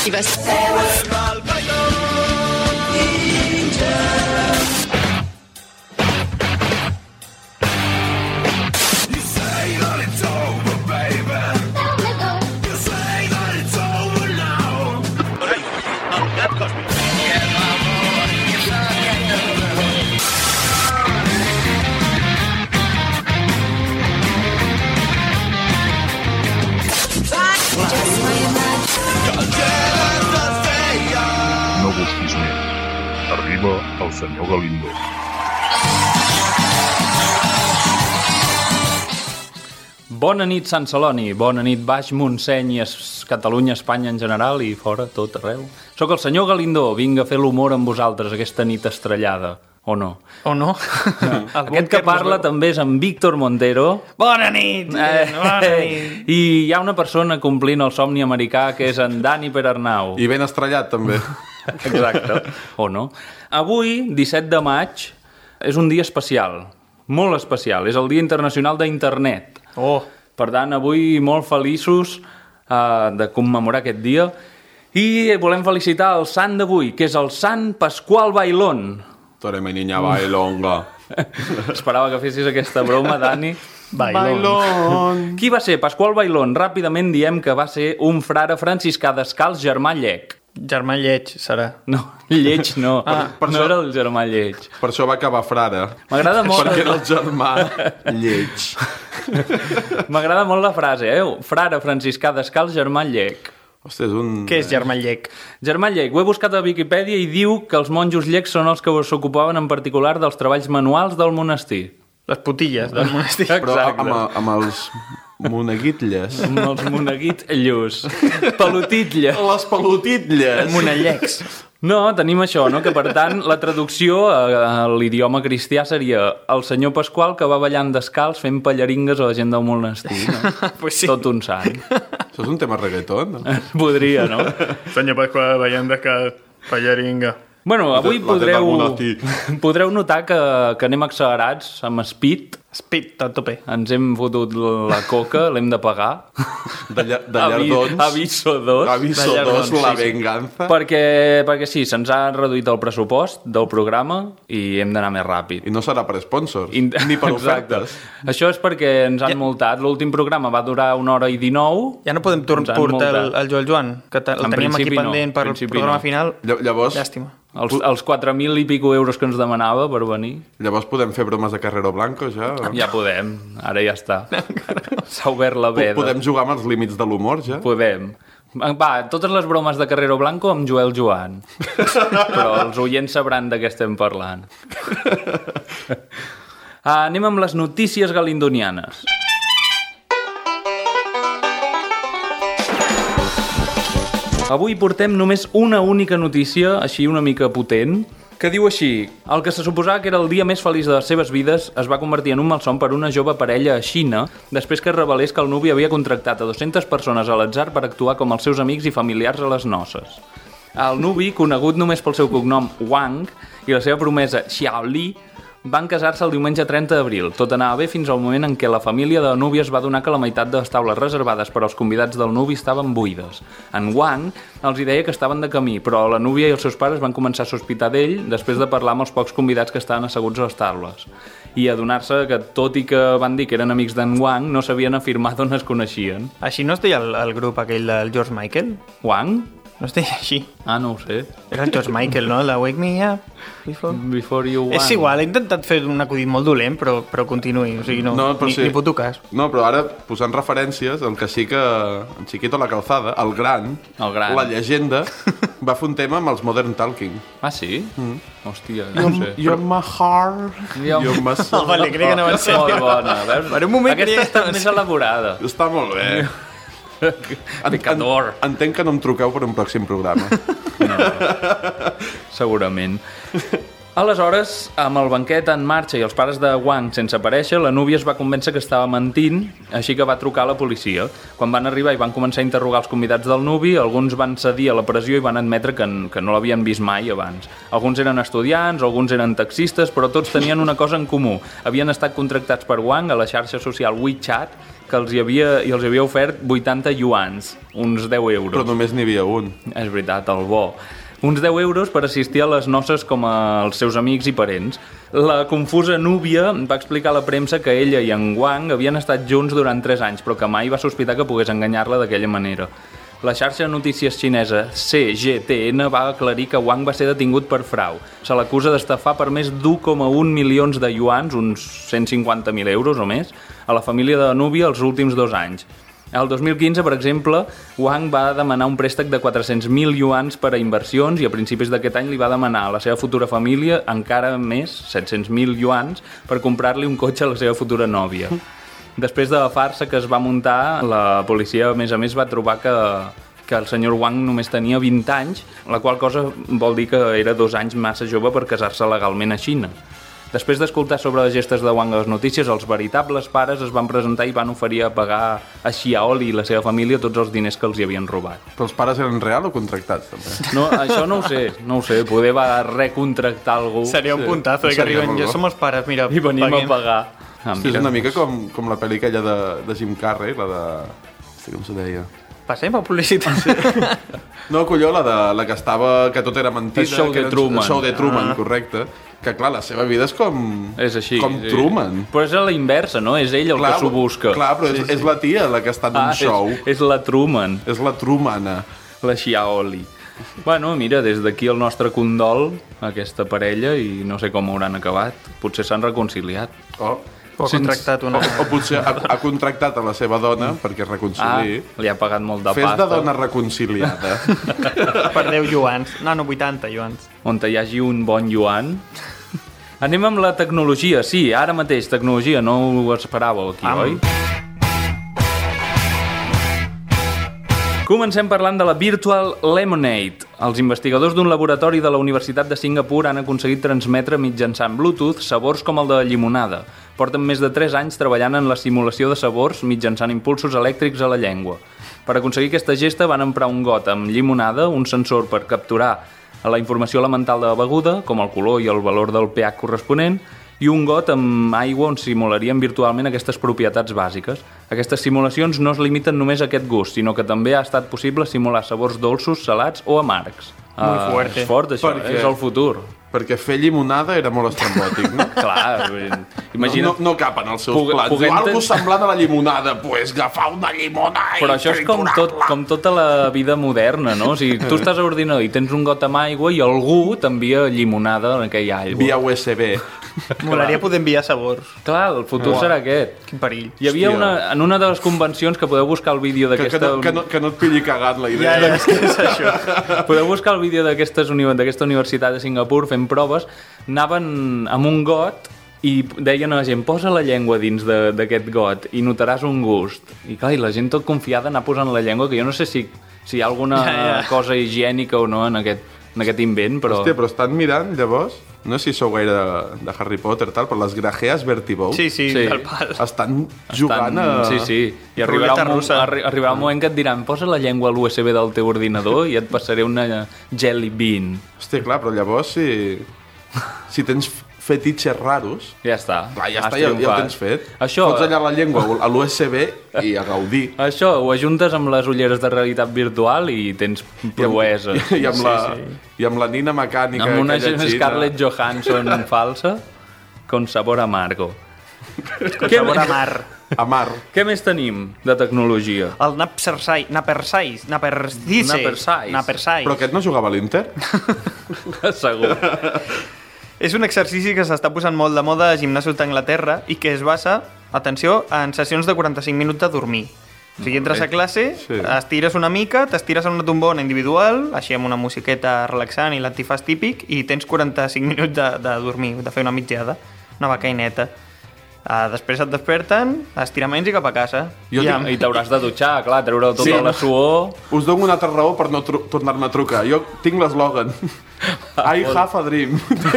No busquis més. Arriba el senyor Galindo. Bona nit, Sant Celoni. Bona nit, Baix Montseny i Catalunya, Espanya en general i fora, tot arreu. Soc el senyor Galindo. Vinc a fer l'humor amb vosaltres aquesta nit estrellada. O no? O no? Aquest que parla també és en Víctor Montero. Bona nit! Bona nit! I hi ha una persona complint el somni americà que és en Dani Perarnau. I ben estrellat, també. Exacte. O no? Avui, 17 de maig, és un dia especial. Molt especial. És el Dia Internacional d'Internet. Oh! Per tant, avui molt feliços de commemorar aquest dia. I volem felicitar el sant d'avui, que és el Sant Pasqual Bailón. Tore mi niña bailonga. Esperava que fessis aquesta broma, Dani. Bailón. Qui va ser Pasqual Bailón? Ràpidament diem que va ser un frare franciscà descalç germà llec. Germà lleig, serà. No, lleig no. per no això- era el germà lleig. Per això va acabar frare. M'agrada molt... Perquè era el germà lleig. M'agrada molt la frase, frare franciscà descalç germà llec. Hòstia, és un... Què és germà llec? Germà llec, ho he buscat a Viquipèdia i diu que els monjos llecs són els que s'ocupaven en particular dels treballs manuals del monestir. Les putilles del monestir. Però Exacte. amb els moneguitlles. Amb els moneguitllos. Pelotitlles. Les pelotitlles. Monellecs. No, tenim això, no? Que per tant la traducció a l'idioma cristià seria el senyor Pasqual que va ballant descalç fent pallaringues a la gent del monestir, no? Pues sí. Tot un sant. Això és un tema reggaeton, no? Podria, no? Senyor Pasqual, veiem de que pallaringa. Bueno, avui La teta al monestir. podreu notar que anem accelerats amb speed. Speed, a tope. Ens hem fotut la coca, l'hem de pagar. De llardons. Aviso 2. Aviso De llardons, 2, la sí, sí. venganza. Perquè sí, se'ns ha reduït el pressupost del programa i hem d'anar més ràpid. I no serà per sponsors, ni per Exacte. ofertes. Això és perquè ens han multat. L'últim programa va durar 1 hora i 19. Ja no podem Ens han portar multat. el Joel Joan, que el En teníem aquí principi no, pendent per en el principi programa no. final. Llavors, Llàstima. Els 4.000 i pico euros que ens demanava per venir. llavors podem fer bromes de Carrero Blanco, ja? Ja podem, ara ja està. S'ha obert la veda. Podem jugar amb els límits de l'humor, ja? Podem. Va, totes les bromes de Carrero Blanco amb Joel Joan. Però els oients sabran de què estem parlant. Anem amb les notícies galindonianes. Avui portem només una única notícia, així una mica potent, que diu així: el que se suposava que era el dia més feliç de les seves vides es va convertir en un malson per una jove parella a Xina després que es revelés que el nuvi havia contractat a 200 persones a l'atzar per actuar com els seus amics i familiars a les noces. El nuvi, conegut només pel seu cognom Wang, i la seva promesa Xiaoli, van casar-se el diumenge 30 d'abril. Tot anava bé fins al moment en què la família de la núvia es va adonar que la meitat de les taules reservades per als convidats del nuvi estaven buides. En Wang els hi deia que estaven de camí, però la núvia i els seus pares van començar a sospitar d'ell després de parlar amb els pocs convidats que estaven asseguts a les taules. I adonar-se que, tot i que van dir que eren amics d'en Wang, no sabien afirmar d'on es coneixien. Així no es deia el grup aquell del George Michael? Wang? No es deia així. Ah, no ho sé. Era el George Michael, no? El de Wake Me Up Before you Wang. És igual, he intentat fer un acudit molt dolent, però continuï, o sigui, ni puto cas. No, però ara, posant referències, el que sí que en Chiquito la Calzada, el gran, la llegenda, va fer un tema amb els Modern Talking. Ah, sí? Hòstia, no ho sé. You're my heart, you're my soul. Vale, crec que no va en sèrio. Molt bona, veus? Per un moment aquesta està més elaborada. Està molt bé. Pecador. Entenc que no em truqueu per un pròxim programa. No, segurament. Aleshores, amb el banquet en marxa i els pares de Wang sense aparèixer, la núvia es va convèncer que estava mentint, així que va trucar a la policia. Quan van arribar i van començar a interrogar els convidats del nuvi, alguns van cedir a la pressió i van admetre que no l'havien vist mai abans. Alguns eren estudiants, alguns eren taxistes, però tots tenien una cosa en comú. Havien estat contractats per Wang a la xarxa social WeChat que els havia ofert 80 yuans, uns 10 euros. Però només n'hi havia un. És veritat, el bo. Uns 10 euros per assistir a les noces com als seus amics i parents. La confusa núvia va explicar a la premsa que ella i en Wang havien estat junts durant 3 anys, però que mai va sospitar que pogués enganyar-la d'aquella manera. La xarxa de notícies xinesa CGTN va aclarir que Wang va ser detingut per frau. Se l'acusa d'estafar per més d'1,1 milions de yuans, uns 150.000 euros o més, a la família de la núvia els últims 2 anys. El 2015, per exemple, Wang va demanar un préstec de 400.000 yuans per a inversions i a principis d'aquest any li va demanar a la seva futura família encara més, 700.000 yuans, per comprar-li un cotxe a la seva futura nòvia. Després de la farsa que es va muntar, la policia, a més, va trobar que el senyor Wang només tenia 20 anys, la qual cosa vol dir que era 2 anys massa jove per casar-se legalment a Xina. Després d'escoltar sobre les gestes de Wang a les notícies, els veritables pares es van presentar i van oferir a pagar a Xiaoli i la seva família tots els diners que els hi havien robat. Però els pares eren real o contractats, també? No, això no ho sé. Poder va recontractar algú. Seria un puntazo, que arriben, ja som els pares, mira, i venim a pagar. Hosti, és una mica com la pel·li aquella de Jim Carrey, la de... Hosti, com se deia? Passem a publicitat. Sí. No, colló, la que estava... que tot era mentida. El show de Truman. El show de Truman, correcte. Que, clar, la seva vida és com... És així. Com sí. Truman. Però és a la inversa, no? És ell el que s'ho busca. Clar, però és la tia la que està en un show. És la Truman. És la Trumana. La Xiaoli. Bueno, mira, des d'aquí el nostre condol a aquesta parella i no sé com hauran acabat. Potser s'han reconciliat. O ha contractat una... O potser ha contractat a la seva dona perquè es reconciliï. Li ha pagat molt de pasta. Fes de dona reconciliada. Per 10 yuans. No, 80 yuans. On hi hagi un bon yuan. Anem amb la tecnologia. Sí, ara mateix, tecnologia. No ho esperàveu aquí, oi? Comencem parlant de la Virtual Lemonade. Els investigadors d'un laboratori de la Universitat de Singapur han aconseguit transmetre mitjançant Bluetooth sabors com el de llimonada. Porten més de 3 anys treballant en la simulació de sabors mitjançant impulsos elèctrics a la llengua. Per aconseguir aquesta gesta van emprar un got amb llimonada, un sensor per capturar la informació elemental de la beguda, com el color i el valor del pH corresponent, i un got amb aigua on simularien virtualment aquestes propietats bàsiques. Aquestes simulacions no es limiten només a aquest gust, sinó que també ha estat possible simular sabors dolços, salats o amargs. Muy fuerte. És fort, això, és el futur. Perquè fer llimonada era molt estrambòtic, no? Clar, imagina... No cap en els seus plans. Algo semblant a la llimonada, pues agafar una llimonada... Però això és com tota la vida moderna, no? O sigui, tu estàs a l'ordinador i tens un got amb aigua i algú t'envia llimonada en aquella aigua. Via USB. Molaria poder enviar sabors. Clar, el futur serà aquest. Quin perill. Hi havia en una de les convencions que podeu buscar el vídeo d'aquesta... Que no et pilli cagant la idea. Ja, és que és això. Podeu buscar el vídeo d'aquesta universitat de Singapur fent proves. Anaven amb un got i deien a la gent, posa la llengua dins d'aquest got i notaràs un gust. I clar, i la gent tot confiada anar posant la llengua, que jo no sé si hi ha alguna cosa higiènica o no en aquest invent, però... Hòstia, però estan mirant, llavors... No sé si sou gaire de Harry Potter, tal, però les grajees Vertibow... Sí, del pal. Estan jugant a... Sí. I arribarà un moment que et diran, posa la llengua a l'USB del teu ordinador i et passaré una jelly bean. Hòstia, clar, però llavors si tens fetitxes raros... Ja està. Clar, ja el tens fet. Fots allà la llengua a l'USB i a gaudir. Això, ho ajuntes amb les ulleres de realitat virtual i tens proesa. I amb la nina mecànica... Amb una Scarlett Johansson falsa, con sabor amargo. Con sabor amar. Amar. Què més tenim de tecnologia? El Napersais. Però aquest no jugava a l'Inter? Segur. És un exercici que s'està posant molt de moda a gimnasos d'Anglaterra i que es basa, atenció, en sessions de 45 minuts de dormir. O sigui, entres a classe, estires una mica, t'estires a una tombona individual, així amb una musiqueta relaxant i l'antifàs típic, i tens 45 minuts de dormir, de fer una mitjada, una becaineta. Després et desperten, estiraments i cap a casa. I t'hauràs de dutxar, clar, treure tota la suor. Us dono una altra raó per no tornar-me a trucar. Jo tinc l'eslògan. I have a dream.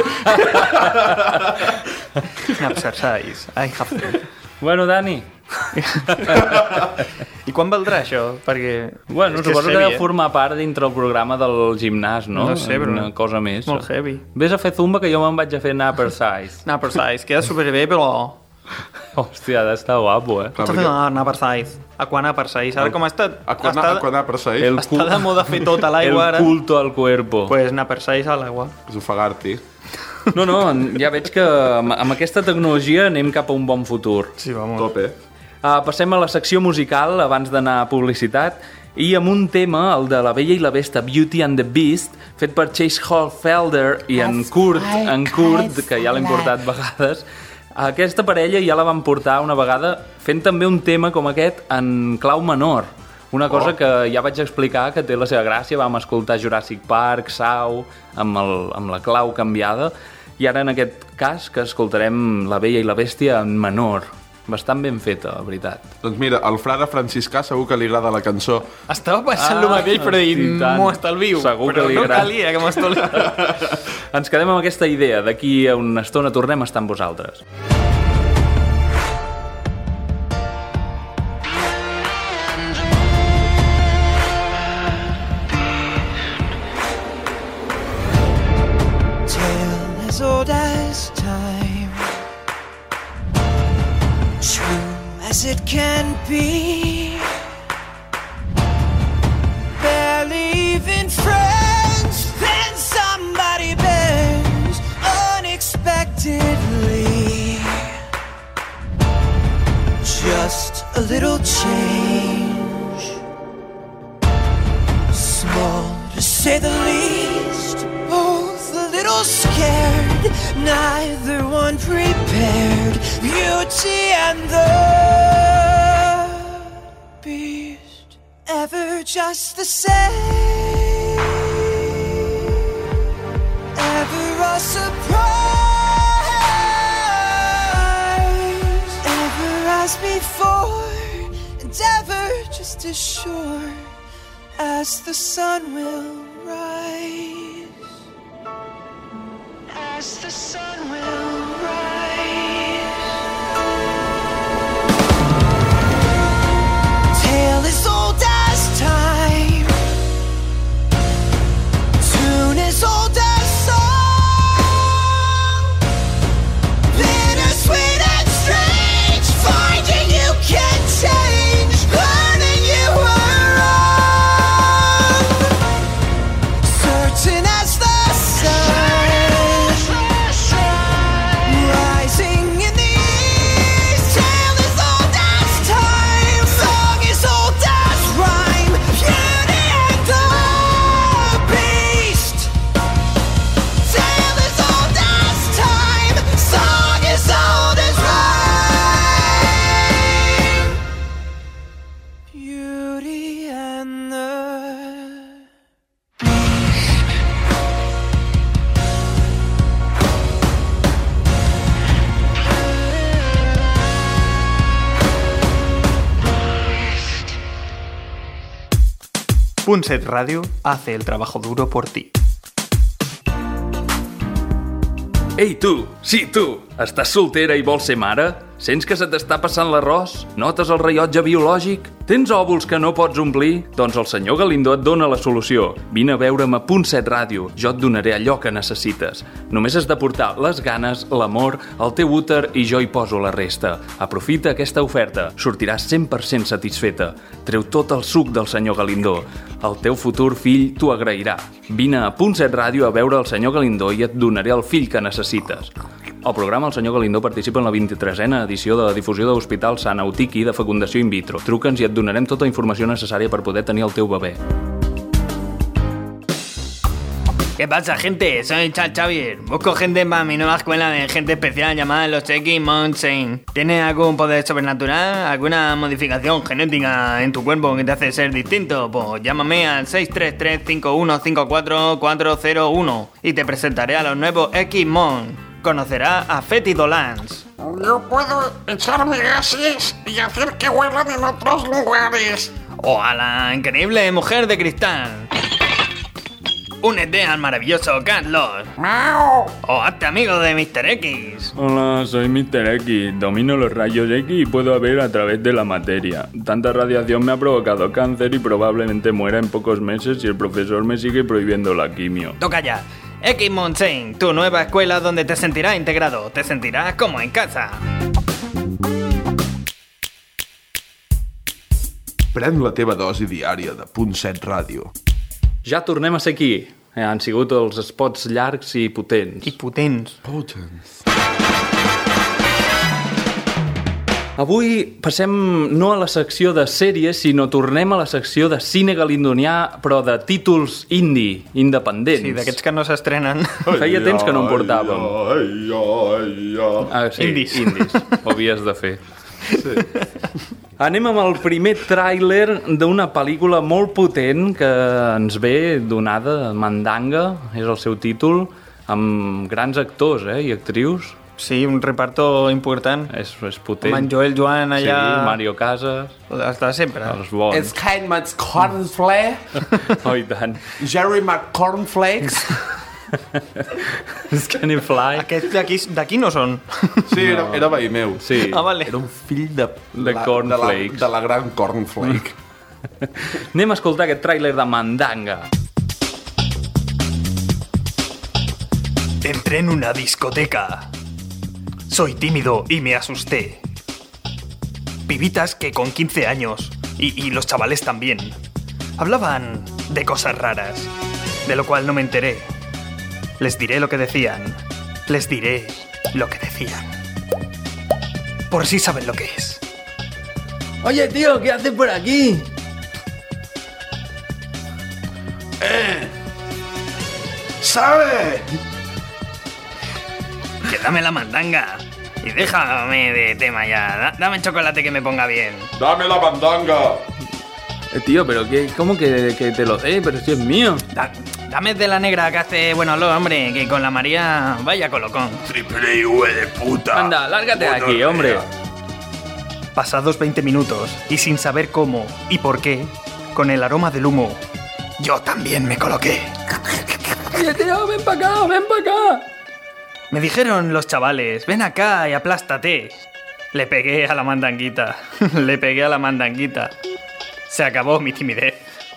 Exercise. I have a dream. Bueno, Dani. I quan valdrà això? Perquè... Bueno, suposo que ha de formar part dintre el programa del gimnàs, no? No sé, però... Una cosa més. Molt heavy. Vés a fer zumba que jo me'n vaig a fer Napersais. Napersais, queda superbé, però... Hòstia, ha d'estar guapo, Està fent anar per Saiz. Aquana per Saiz. Ara com està... Aquana per Saiz. Està de moda fer tot a l'aigua ara. El culto al cuerpo. Pues anar per Saiz a l'aigua. És ofegar-t'hi. No, ja veig que amb aquesta tecnologia anem cap a un bon futur. Sí, vamos. Tope. Passem a la secció musical abans d'anar a publicitat i amb un tema, el de La Bella i la Besta, Beauty and the Beast, fet per Chase Hoffelder i en Kurt, que ja l'hem portat vegades. Aquesta parella ja la van portar una vegada fent també un tema com aquest en clau menor. Una cosa que ja vaig explicar que té la seva gràcia. Vam escoltar Jurassic Park, Saw, amb la clau canviada, i ara en aquest cas que escoltarem La Bella i la Bèstia en menor. Bastant ben feta, la veritat. Doncs mira, al frare franciscà segur que li agrada la cançó. Estava pensant el mateix, però m'ho estalvio. Segur que li agrada. agrada. No calia que m'ho estalvio. Ens quedem amb aquesta idea. D'aquí a una estona tornem a estar amb vosaltres. Old as time, true as it can be, barely even friends, then somebody bends unexpectedly, just a little change, small to say the least, both a little scared, neither one prepared. Beauty and the Beast, ever just the same, ever a surprise, ever as before, and ever just as sure as the sun will rise. As the sun will rise. Tale as old as time, tune as old as song, bittersweet and strange, finding you can change, learning you were wrong, certain as the sun. Punset Radio hace el trabajo duro por ti. Ei, tu! Sí, tu! Estàs soltera i vols ser mare? Sents que se t'està passant l'arròs? Notes el rellotge biològic? Tens òvuls que no pots omplir? Doncs el senyor Galindo et dona la solució. Vine a veure'm a Punset Ràdio. Jo et donaré allò que necessites. Només has de portar les ganes, l'amor, el teu úter i jo hi poso la resta. Aprofita aquesta oferta. Sortiràs 100% satisfeta. Treu tot el suc del senyor Galindo. El teu futur fill t'ho agrairà. Vine a Punset Ràdio a veure el senyor Galindo i et donaré el fill que necessites. Al programa, el senyor Galindo participa en la 23a edició de la difusió de l'Hospital Sant Eutiqui de fecundació in vitro. Truca'ns i et donarem tota la informació necessària per poder tenir el teu bebè. ¿Qué pasa, gente? Soy Charles Xavier. Busco gente para mi nueva escuela de gente especial llamada los X-Monsen. ¿Tienes algún poder sobrenatural? ¿Alguna modificación genética en tu cuerpo que te hace ser distinto? Pues llámame al 633-5154-401 y te presentaré a los nuevos X-Mon. Conocerá a Fetidolans. Yo puedo echarme gases y hacer que huelan en otros lugares. O a la increíble mujer de cristal. Únete al maravilloso Catlos. ¡Miau! O hazte amigo de Mr. X. Hola, soy Mr. X. Domino los rayos X y puedo ver a través de la materia. Tanta radiación me ha provocado cáncer y probablemente muera en pocos meses si el profesor me sigue prohibiendo la quimio. Toca ya. X-Monsen, tu nueva escuela donde te sentirás integrado. Te sentirás como en casa. Pren la teva dosi diària de .7 Ràdio. Ja tornem a ser aquí. Han sigut els spots llargs i potents. I potents. Avui passem no a la secció de sèries, sinó tornem a la secció de cine galindonià, però de títols independents. Sí, d'aquests que no s'estrenen. Feia temps que no en portàvem. Sí, Indis. Ho havies de fer. Sí. Anem amb el primer tràiler d'una pel·lícula molt potent que ens ve donada, Mandanga, és el seu títol, amb grans actors i actrius. Sí, un reparto important. És potent. Amb en Joel Joan allà... Sí, Mario Casas. Els de sempre. Els bons. It's kind of cornflake. Oh, i tant. Jerry McCornflakes. Skinny Fly. Aquests d'aquí no són. Sí, era veí meu. Sí. Ah, vale. Era un fill de Cornflakes. de la gran Cornflake. Anem a escoltar aquest tràiler de Mandanga. Entré en una discoteca. Soy tímido y me asusté. Pibitas que con 15 años, y los chavales también, hablaban de cosas raras, de lo cual no me enteré. Les diré lo que decían. Les diré lo que decían. Por si saben lo que es. Oye, tío, ¿qué haces por aquí? ¿Sabe? Que dame la mandanga. Y déjame de tema ya. Dame chocolate que me ponga bien. Dame la mandanga. Tío, pero ¿cómo que te lo dé? Pero si es mío. Dame de la negra que hace buen olor, hombre. Que con la María vaya colocón. Triple IV de puta. Anda, lárgate de aquí, hombre. Pasados 20 minutos, y sin saber cómo y por qué, con el aroma del humo, yo también me coloqué. Oye, tío, ven para acá, ven para acá. Me dijeron los chavales, ven acá y aplástate. Le pegué a la mandanguita. Le pegué a la mandanguita. Se acabó mi timidez.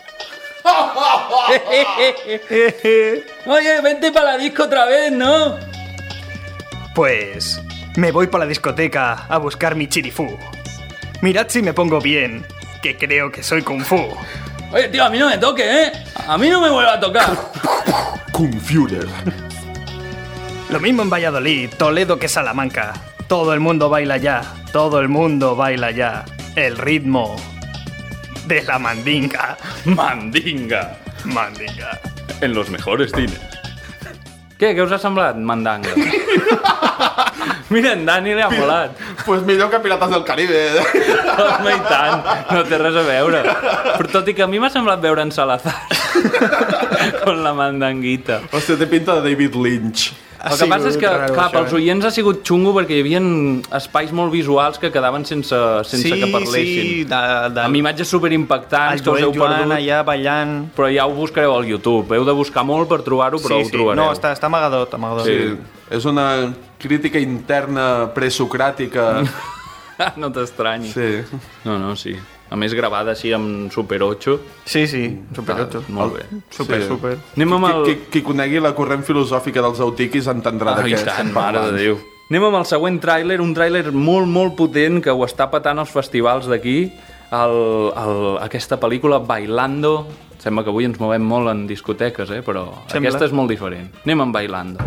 Oye, vente para la disco otra vez, ¿no? Pues me voy para la discoteca a buscar mi chirifú. Mirad si me pongo bien, que creo que soy kung fu. Oye, tío, a mí no me toques, ¿eh? A mí no me vuelva a tocar. Confuder. Lo mismo en Valladolid, Toledo que Salamanca. Todo el mundo baila ya, todo el mundo baila ya. El ritmo de la mandinga. Mandinga. Mandinga. En los mejores cines. Què us ha semblat, Mandanga? Mira, en Dani li ha molat. Pues millor que Pirates del Caribe. Home, i tant, no té res a veure. Però tot i que a mi m'ha semblat veure en Salazar con la mandanguita. Hòstia, té pinta de David Lynch. El que passa és que, clar, pels oients ha sigut xungo perquè hi havia espais molt visuals que quedaven sense que parlessin. Sí, amb imatges superimpactants que us heu perdut. Allà ballant. Però ja ho buscareu al YouTube. Heu de buscar molt per trobar-ho, però ho trobareu. No, està amagadot. Sí, és una crítica interna presocràtica. No t'estranyi. Sí. No, sí. A més, gravada així amb Super 8. Sí, Super 8. Molt bé. Super. Anem amb el... Qui conegui la corrent filosòfica dels autiquis entendrà de què estem parlant. Mare de Déu. Anem amb el següent tràiler, un tràiler molt, molt potent que ho està patant als festivals d'aquí. Aquesta pel·lícula, Bailando. Sembla que avui ens movem molt en discoteques, però aquesta és molt diferent. Anem amb Bailando.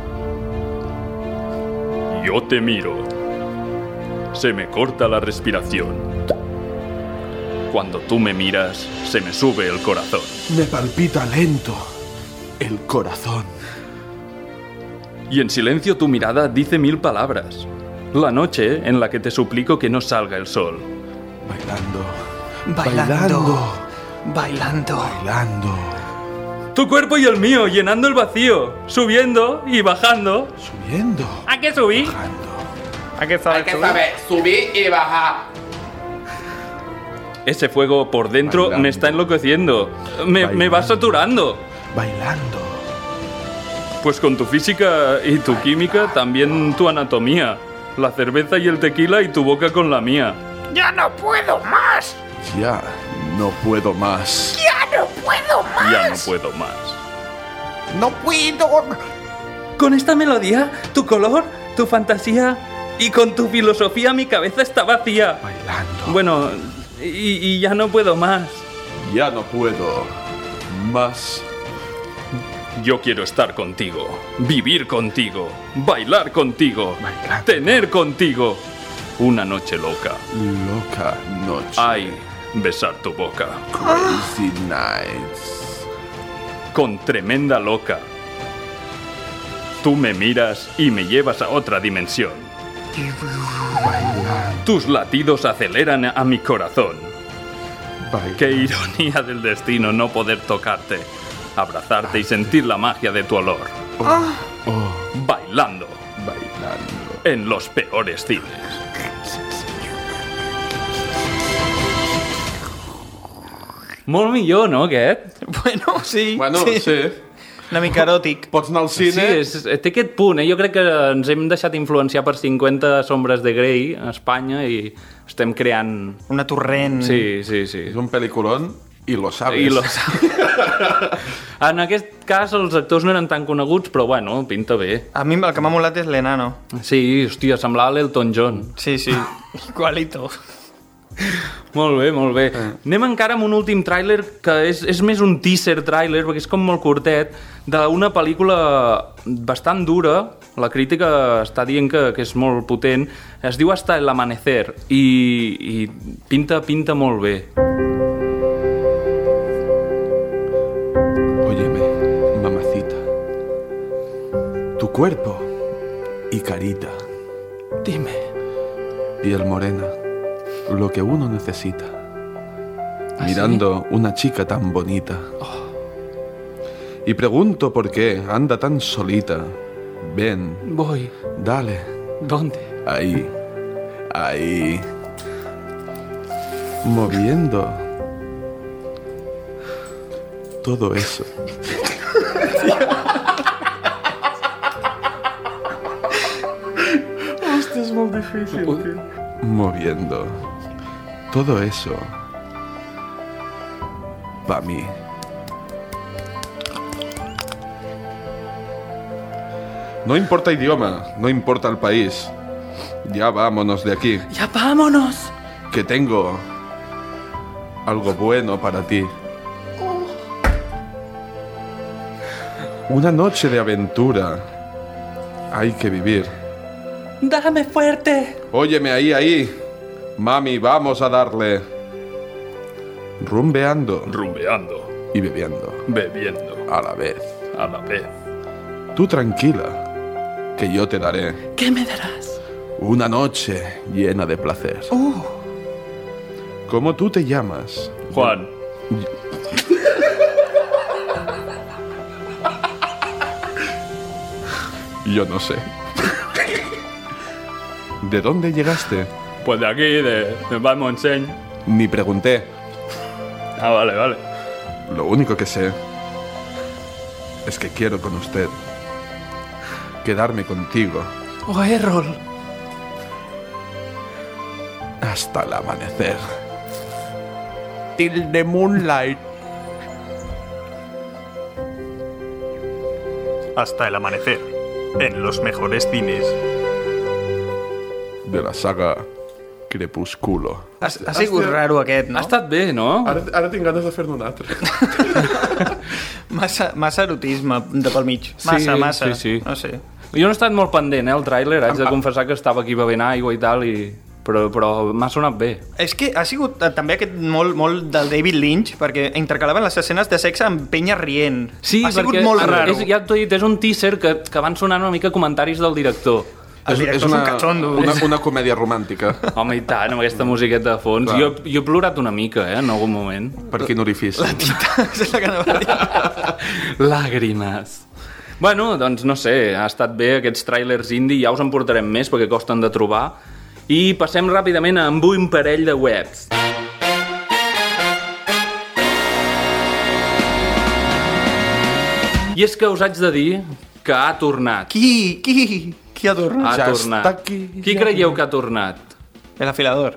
Yo te miro. Se me corta la respiración. Cuando tú me miras, se me sube el corazón. Me palpita lento el corazón. Y en silencio tu mirada dice 1000 palabras. La noche en la que te suplico que no salga el sol. Bailando. Tu cuerpo y el mío, llenando el vacío. Subiendo y bajando. Subiendo. ¿A qué subí? Bajando. Hay que saber subir y bajar. Ese fuego por dentro Bailando. me está enloqueciendo. Me va saturando. Bailando. Pues con tu física y tu química, también tu anatomía. La cerveza y el tequila y tu boca con la mía. ¡Ya no puedo más! Ya no puedo más. ¡Ya no puedo más! Ya no puedo más. ¡No puedo! Con esta melodía, tu color, tu fantasía y con tu filosofía mi cabeza está vacía. Bailando. Bueno, y ya no puedo más. Ya no puedo más. Yo quiero estar contigo, vivir contigo, bailar contigo, tener contigo una noche loca. Loca noche. Ay, besar tu boca. Crazy nights. Con tremenda loca. Tú me miras y me llevas a otra dimensión. Tus latidos aceleran a mi corazón. Qué ironía del destino no poder tocarte, abrazarte y sentir la magia de tu olor. Bailando. En los peores cines. Molt millor, no, aquest? Bueno, sí. Bueno, sí. Una mica eròtic. Pots anar al cine... Sí, té aquest punt, Jo crec que ens hem deixat influenciar per 50 sombres de Grey a Espanya i estem creant... Una torrent. Sí. És un pel·liculón i lo sabes. I lo sabes. En aquest cas els actors no eren tan coneguts, però bueno, pinta bé. A mi el que m'ha molat és l'enano. Sí, hòstia, semblava l'Elton John. Sí. Igualito. Molt bé. Anem encara amb un últim tràiler que és més un teaser tràiler, perquè és com molt curtet, d'una pel·lícula bastant dura. La crítica està dient que és molt potent. Es diu Hasta el amanecer i pinta molt bé. Óyeme, mamacita. Tu cuerpo y carita. Dime. Piel morena. Lo que uno necesita. Mirando una chica tan bonita. Y pregunto por qué anda tan solita. Ven. Voy. Dale. ¿Dónde? Ahí. Moviendo. Todo eso. Hòstia, és molt difícil, tio. Moviendo. Todo eso. Pa' mí. No importa idioma, no importa el país. Ya vámonos de aquí. ¡Ya vámonos! Que tengo algo bueno para ti. Una noche de aventura. Hay que vivir. ¡Dame fuerte! Óyeme ahí. Mami, vamos a darle. Rumbeando. Y bebiendo. A la vez. Tú tranquila, que yo te daré. ¿Qué me darás? Una noche llena de placer. ¿Cómo tú te llamas? Juan. Yo no sé. ¿De dónde llegaste? Pues de aquí, de Valmontseny. Ni pregunté. Ah, vale. Lo único que sé es que quiero con usted quedarme contigo. Oh, Errol. Hasta el amanecer. Till the moonlight. Hasta el amanecer. En los mejores cines. De la saga Crepúsculo. Ha sigut raro aquest, no? Ha estat bé, no? Ara tinc ganes de fer-ne un altre. Massa erotisme de pel mig. Massa. Sí. No sé. Jo no he estat molt pendent, el tràiler. Haig de confessar que estava aquí bevent aigua i tal, però m'ha sonat bé. És que ha sigut també aquest molt del David Lynch, perquè intercalaven les escenes de sexe amb penya rient. Sí, ha sigut molt raro. Ja t'ho he dit, és un teaser que van sonant una mica comentaris del director. El director és un cachondo. Una comèdia romàntica. Home, i tant, amb aquesta musiqueta de fons. Jo he plorat una mica, en algun moment. Per quin orifici? La tita, és la que no va dir. Làgrimes. Bueno, doncs no sé, ha estat bé aquests tràilers indie, ja us en portarem més perquè costen de trobar. I passem ràpidament amb un parell de webs. I és que us haig de dir que ha tornat. Qui ha tornat? Ha tornat. Qui creieu que ha tornat? El afilador.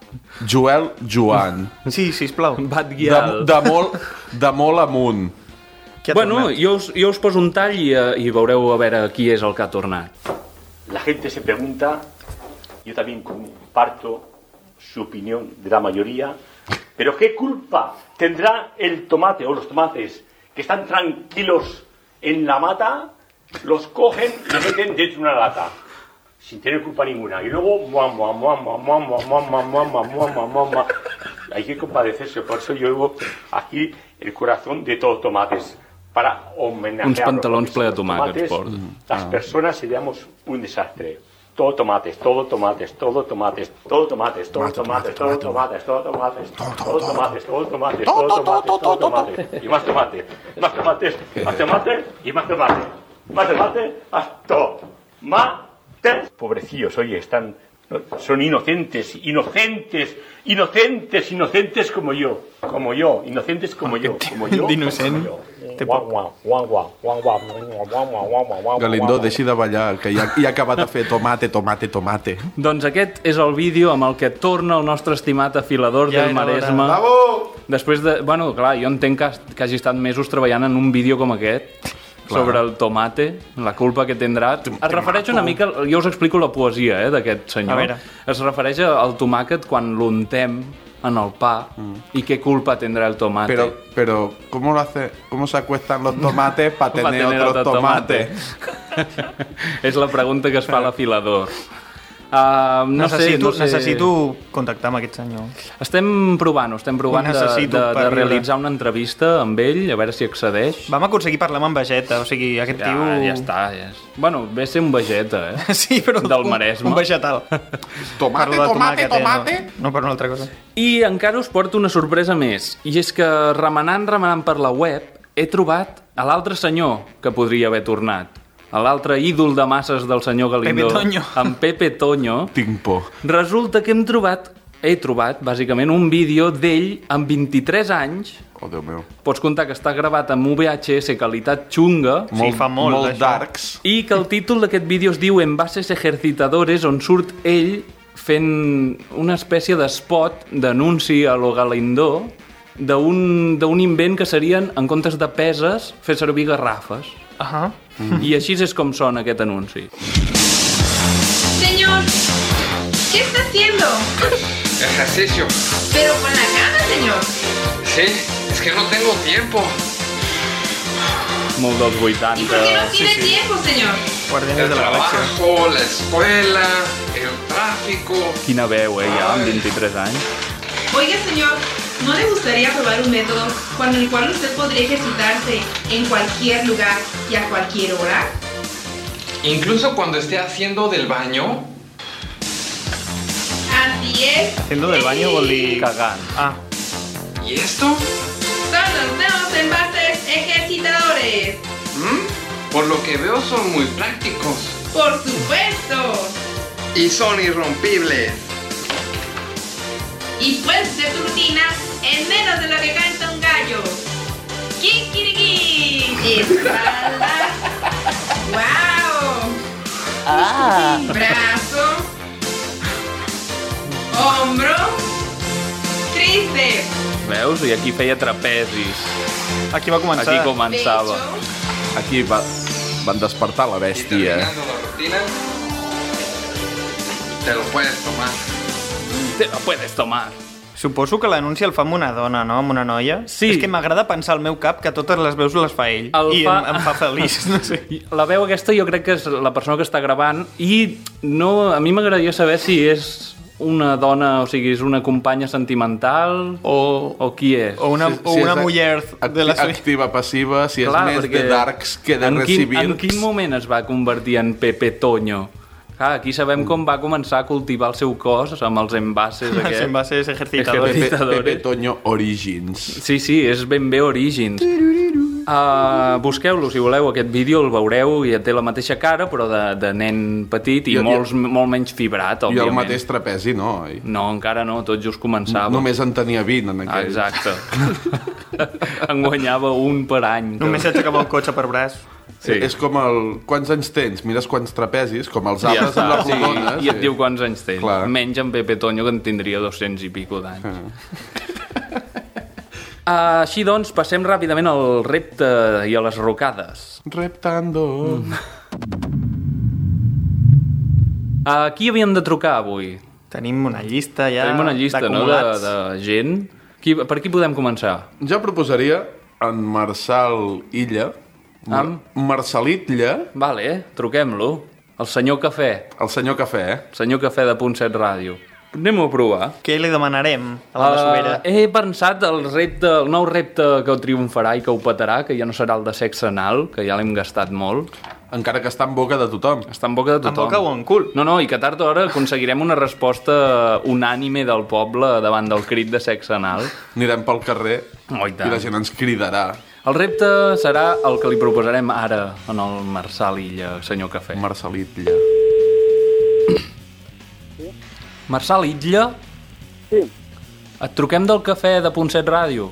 Joan. Sí, sisplau. Batguial. De molt amunt. Bueno, jo us poso un tall i veureu a veure qui és el que ha tornat. La gente se pregunta, yo también comparto su opinión de la mayoría, Pero ¿qué culpa tendrá el tomate o los tomates que están tranquilos en la mata, los cogen y los meten dentro de una lata, sin tener culpa ninguna? Y luego, hay que compadecerse. Por eso yo llevo aquí el corazón de todos tomates, para homenajear uns pantalons ple de tomàquets porta. Las personas seríamos un desastre. Todo tomates, todo tomates, todo tomates, todo tomates, todo tomates, todo tomates, todo tomates, todo tomates, todo tomates, todo tomates, todo tomates, y más tomate, más tomates, más tomate y más tomate, más tomate, más tomate. Pobrecillos, oye, son inocentes, inocentes, inocentes, inocentes como yo, inocentes como yo, como yo. Galindó, deixi de ballar, que ja ha acabat de fer tomate, tomate, tomate. Doncs aquest és el vídeo amb el que torna el nostre estimat afilador del Maresme. Bravo! Després de... Bueno, clar, jo entenc que hagi estat mesos treballant en un vídeo com aquest, sobre el tomate, la culpa que tindrà. Es refereix una mica... Jo us explico la poesia d'aquest senyor. Es refereix al tomàquet quan l'untem en el pa y qué culpa tendrá el tomate. Pero ¿cómo se acuestan los tomates para tener otros tomates? És la pregunta que es fa l'afilador. Necessito contactar amb aquest senyor. Estem provant de realitzar una entrevista amb ell, a veure si accedeix. Vam aconseguir parlar amb en Vegeta, o sigui, aquest tio... Ja està. Bueno, ve ser un Vegeta, Sí, però del Maresme. Un vegetal. Tomate. No per una altra cosa. I encara us porto una sorpresa més, i és que remenant per la web he trobat a l'altre senyor que podria haver tornat. L'altre ídol de masses del senyor Galindó, en Pepe Toño. Tinc por. Resulta que he trobat, bàsicament, un vídeo d'ell amb 23 anys. Oh, Déu meu. Pots comptar que està gravat amb VHS qualitat xunga. Molt darks. I que el títol d'aquest vídeo es diu Envases Ejercitadores, on surt ell fent una espècie d'espot d'anunci a lo Galindó d'un invent que serien, en comptes de peses, fer servir garrafes. I així és com sona aquest anunci. Señor, ¿qué está haciendo? Ejercicio. Pero con la cama, señor. Sí, es que no tengo tiempo. Molt dels 80. ¿Y por qué no tiene tiempo, señor? El trabajo, la escuela, el tráfico. Quina veu, ja, amb 23 anys. Oiga, señor, ¿no le gustaría probar un método con el cual usted podría ejercitarse en cualquier lugar y a cualquier hora? Incluso cuando esté haciendo del baño. Así es. Haciendo del baño vol dir... Cagant. ¿Y esto? Son los nuevos envases ejercitadores. Por lo que veo son muy prácticos. Por supuesto. Y son irrompibles. Y puedes hacer tu rutina en menos de lo que canta un gallo. ¡Kikiriki! Espalda. ¡Wow! Brazo. Hombro. Tríceps. Veus? I aquí feia trapezis. Aquí va començar. Aquí començava. Aquí van despertar la bèstia. Terminando la rutina, te lo puedes tomar. Te lo puedes tomar. Suposo que l'anunci el fa amb una dona, no? Amb una noia. Sí. És que m'agrada pensar al meu cap que totes les veus les fa ell. Em fa feliç, no sé. La veu aquesta jo crec que és la persona que està gravant i no, a mi m'agradaria saber si és una dona, o sigui, és una companya sentimental o qui és. O una muller de la activa passiva, si és més de darks que de recibir. En quin moment es va convertir en Pepe Toño? Clar, aquí sabem com va començar a cultivar el seu cos amb els envases aquests. Els envases ejercitadores. Pepe Toño Origins. Sí, és ben bé Origins. Busqueu-lo, si voleu, aquest vídeo el veureu i té la mateixa cara, però de nen petit i molt menys fibrat, òbviament. I el mateix trapezi, no? No, encara no, tot just començava. Només en tenia 20 en aquell. Exacte. En guanyava un per any. Només s'aixecava el cotxe per braç. Sí. És com el... Quants anys tens? Mires quants trapezis, com els arbres amb les rodones. I et diu quants anys tens. Clar. Menys en Pepe Toño, que en tindria 200 i pico d'anys. Així doncs, passem ràpidament al repte i a les rocades. Reptando. A qui havíem de trucar avui? Tenim una llista ja Tenim una llista, no?, de gent Per qui podem començar? Jo proposaria en Marçal Illa. Marçalit Illa. Vale, truquem-lo. El senyor Cafè. El senyor Cafè, El senyor Cafè de Punt 7 Ràdio. Anem-ho a provar. Què li demanarem a la Masovera? He pensat el nou repte que ho triomfarà i que ho petarà, que ja no serà el de sexe anal, que ja l'hem gastat molt. Encara que està en boca de tothom. Està en boca de tothom. En boca o en cul? No, i que tard o d'hora aconseguirem una resposta unànime del poble davant del crit de sexe anal. Anirem pel carrer i la gent ens cridarà. El repte serà el que li proposarem ara en el Marçal Illa, senyor Cafè. Marçalit Illa. Marçal Illa? Sí. Et truquem del Cafè de Punt 7 Ràdio.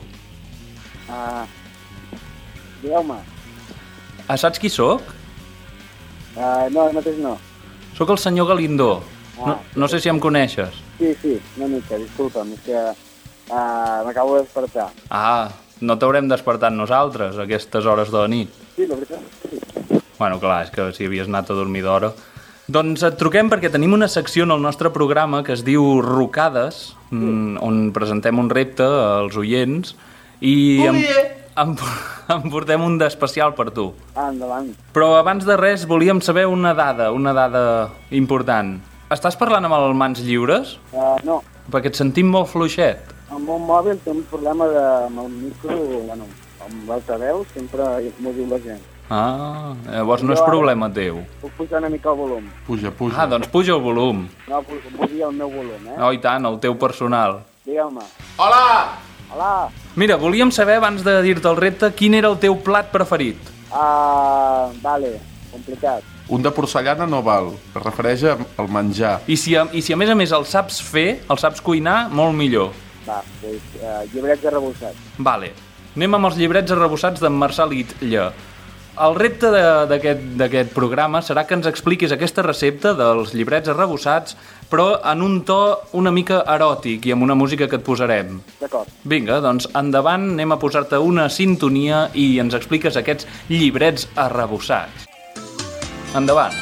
Digueu-me. Saps qui sóc? No, ara mateix no. Sóc el senyor Galindó. No sé si em coneixes. Sí, una mica, disculpa'm, és que m'acabo de despertar. No t'haurem despertat nosaltres a aquestes hores de la nit. Sí, la veritat, sí. Bueno, clar, és que si havies anat a dormir d'hora. Doncs et truquem perquè tenim una secció en el nostre programa que es diu Rocades, on presentem un repte als oients i en portem un d'especial per tu. Endavant. Però abans de res volíem saber una dada important. Estàs parlant amb el Mans Lliures? No. Perquè et sentim molt fluixet. Amb un mòbil té un problema amb el micro, amb l'altaveu, sempre m'ho diu la gent. Llavors no és problema teu. Puc pujar una mica el volum? Puja. Doncs puja el volum. No, puja el meu volum, Oh, i tant, el teu personal. Digueu-me. Hola! Mira, volíem saber, abans de dir-te el repte, quin era el teu plat preferit. Vale, complicat. Un de porcellana no val, es refereix al menjar. I si a més el saps fer, el saps cuinar, molt millor. Va, doncs, llibrets arrebossats. Vale, anem amb els llibrets arrebossats d'en Marçal Illa. El repte d'aquest programa serà que ens expliquis aquesta recepta dels llibrets arrebossats, però en un to una mica eròtic i amb una música que et posarem. D'acord. Vinga, doncs endavant, anem a posar-te una sintonia i ens expliques aquests llibrets arrebossats. Endavant.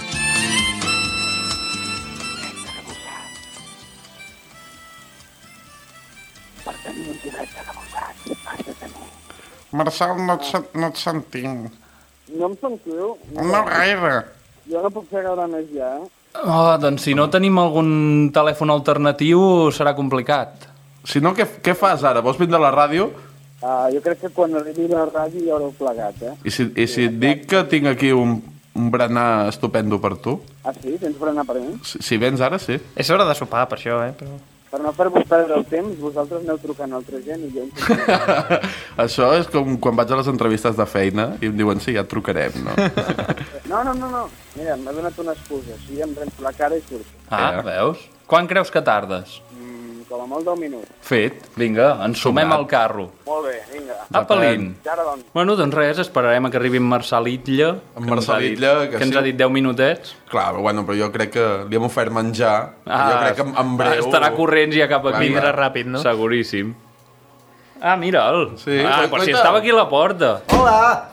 Per tenir uns llibrets arrebossats, has de tenir. Marçal, no et sentim. No em sentiu? No gaire. Jo no puc fer gaire més ja, Doncs si no tenim algun telèfon alternatiu serà complicat. Si no, què fas ara? Vols vindre a la ràdio? Jo crec que quan arribi la ràdio ja haureu plegat, I si et dic que tinc aquí un berenar estupendo per tu? Sí? Tens berenar per mi? Si vens ara, sí. És hora de sopar, per això, però... Per no fer-vos perdre el temps, vosaltres aneu trucant a altra gent i jo... Això és com quan vaig a les entrevistes de feina i em diuen, sí, ja et trucarem, no? No. Mira, m'ha donat una excusa. Així em rento la cara i surto. Veus? Quan creus que tardes? Com a molt 10 minuts. Fet. Vinga, ens sumem al carro. Molt bé, vinga. Apelín. Ara, doncs. Bueno, doncs res, esperarem a que arribi en Marçal Illa. Que ens ha dit 10 minutets. Clar, però jo crec que li hem ofert menjar. Jo crec que en breu... Estarà corrents ja cap aquí. Vindrà ràpid, no? Seguríssim. Mira'l. Sí, però si estava aquí a la porta. Hola!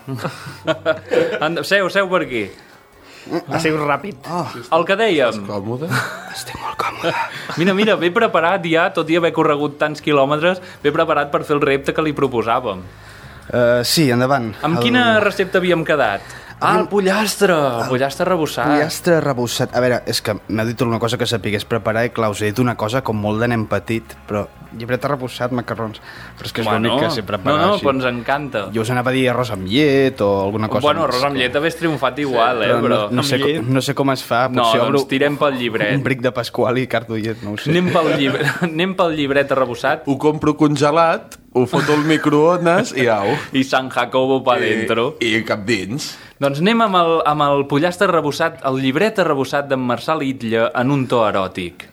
Seu per aquí. Ha sigut ràpid. El que dèiem. Estàs còmode? Estic molt còmode. Mira, ve preparat ja, tot i haver corregut tants quilòmetres, ve preparat per fer el repte que li proposàvem. Sí, endavant. Amb quina recepta havíem quedat? El pollastre! El pollastre rebossat. Pollastre rebossat. A veure, és que m'heu dit una cosa que sapigués preparar i clar, us he dit una cosa com molt de nen petit, però llibret rebossat, macarrons. Però és que és l'únic que sé preparar així. Però ens encanta. Jo us anava a dir arròs amb llet o alguna cosa. Bueno, arròs amb llet hagués triomfat igual, però... No sé com es fa. No, doncs tirem pel llibret. Un bric de Pasqual i cardo llet, no ho sé. Anem pel llibret arrebossat. Ho compro congelat, ho foto al microones i au. I San Jacobo pa dentro. I cap dins. Doncs anem amb el pollastre arrebossat, el llibret arrebossat d'en Marçal Illa en un to eròtic.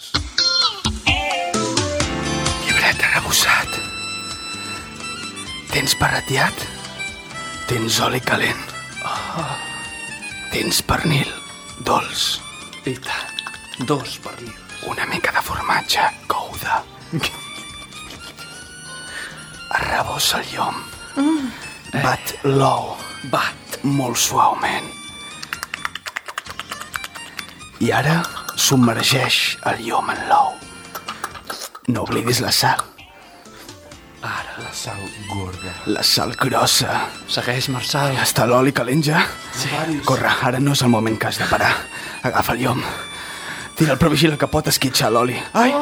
Llibret arrebossat. Tens parratiat? Tens oli calent? Tens pernil dolç? I tant, 2 pernils. Una mica de formatge Gouda. Arrebossa el llom. Bat l'ou. Bat molt suaument. I ara submergeix el llom en l'ou. No oblidis la sal. Ara. La sal gorda. La sal grossa. Segueix, Marçal. Ja està l'oli calent ja? Sí. Corre, ara no és el moment que has de parar. Agafa el llom. Tira'l, però vigila que pot esquitxar l'oli. Ai!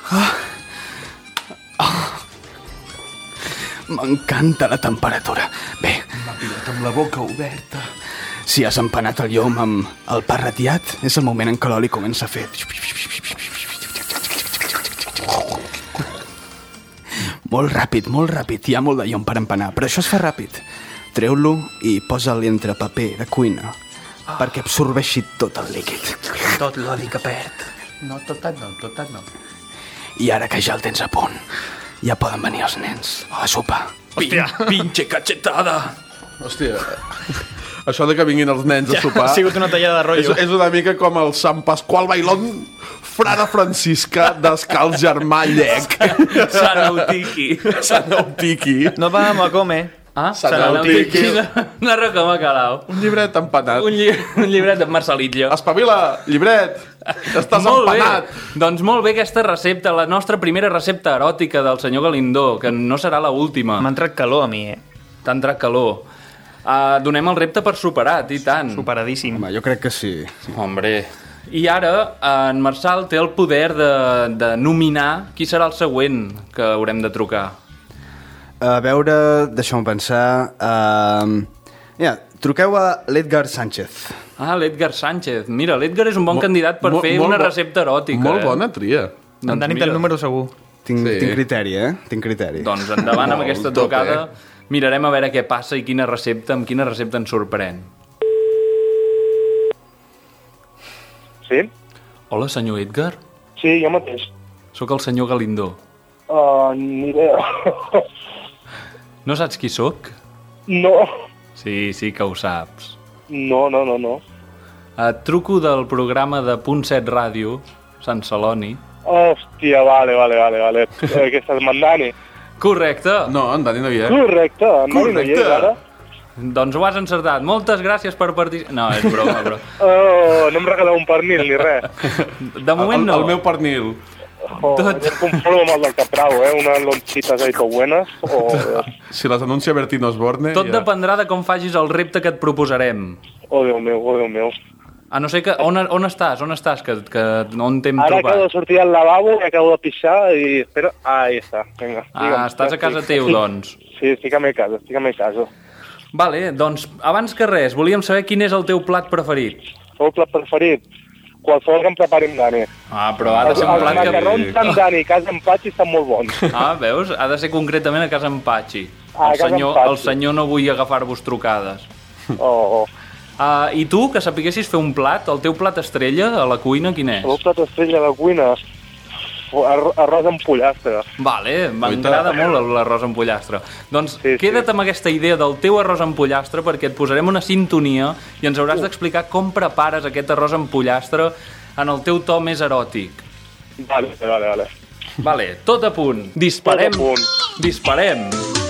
M'encanta la temperatura. Bé. M'ha pillat amb la boca oberta. Si has empanat el llom amb el pa ratiat, és el moment en què l'oli comença a fer... Molt ràpid, hi ha molt de llom per empanar, però això es fa ràpid. Treu-lo i posa-li entre paper de cuina perquè absorbeixi tot el líquid. Tot l'oli que perd. No, totat no. I ara que ja el tens a punt, ja poden venir els nens a sopar. Pinche cachetada! Hòstia, això de que vinguin els nens a sopar... Ha sigut una tallada de rotllo. És una mica com el Sant Pasqual Bailón, frare franciscà descalç germà llec. Sant Eutiqui. No vamos a comer. Ah, Sant Eutiqui. No recoma calau. Un llibret empanat. Un llibret amb Marcelitja. Espavila, llibret. Estàs empanat. Doncs molt bé aquesta recepta, la nostra primera recepta eròtica del senyor Galindó, que no serà l'última. M'ha entrat calor a mi, T'ha entrat calor. Donem el repte per superat, i tant. Superadíssim. Home, jo crec que sí. Hombre. I ara en Marçal té el poder de nominar qui serà el següent que haurem de trucar. A veure, deixa'm pensar... truqueu a l'Edgar Sánchez. Ah, l'Edgar Sánchez. Mira, l'Edgar és un bon candidat per fer una recepta eròtica. Molt bona tria. En Dani té el número segur. Tinc criteri, Tinc criteri. Doncs endavant amb aquesta trucada. Mirarem a veure què passa i amb quina recepta ens sorprèn. Sí? Hola, senyor Edgar. Sí, jo mateix. Sóc el senyor Galindó. Ni idea. No saps qui sóc? No. Sí que ho saps. No. Et truco del programa de Punt 7 Ràdio, Sant Celoni. Hòstia, vale. Què estàs mandant? Correcte. No, en Dani no hi és. Correcte, en Dani no hi és ara. Doncs ho has encertat. Moltes gràcies per participar. No, és broma, bro. No em regaleu un pernil ni res. De moment no. El meu pernil. Jo em conformo amb el del Caprau, unes lonchitas ahí tot buenes. Si les anuncia Bertino Osborne... Tot dependrà de com facis el repte que et proposarem. Oh, Déu meu. A no ser que... On estàs? On t'hem Ara trobat? acabo de sortir al lavabo i acabo de pixar i... Espera, ahí està, vinga. Estàs a casa teu, doncs. Sí, estic a mi casa. Vale, doncs, abans que res, volíem saber quin és el teu plat preferit. El meu plat preferit? Qualsevol que em prepari amb Dani. Però ha de ser un plat que... Els macarrons amb Dani, casa en Patxi, estan molt bons. Veus? Ha de ser concretament a casa en Patxi. El senyor no vull agafar-vos trucades. I tu, que sapiguessis fer un plat, el teu plat estrella a la cuina, quin és? El meu plat estrella a la cuina? Arròs amb pollastre. Vale, m'agrada molt l'arròs amb pollastre. Doncs queda't amb aquesta idea del teu arròs amb pollastre perquè et posarem una sintonia i ens hauràs d'explicar com prepares aquest arròs amb pollastre en el teu to més eròtic. Vale. Vale, tot a punt. Disparem.